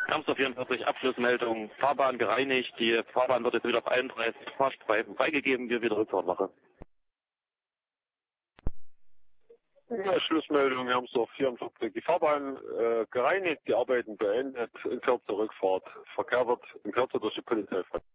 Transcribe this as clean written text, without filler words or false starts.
Hermsdorf 44, Abschlussmeldung, Fahrbahn gereinigt, die Fahrbahn wird jetzt wieder auf 31 Fahrstreifen freigegeben, wir wieder Rückfahrtwache. Ja, Schlussmeldung, Hermsdorf 44, die Fahrbahn gereinigt, die Arbeiten beendet, in Kürze Rückfahrt, Verkehr wird in Kürze durch die Polizei frei.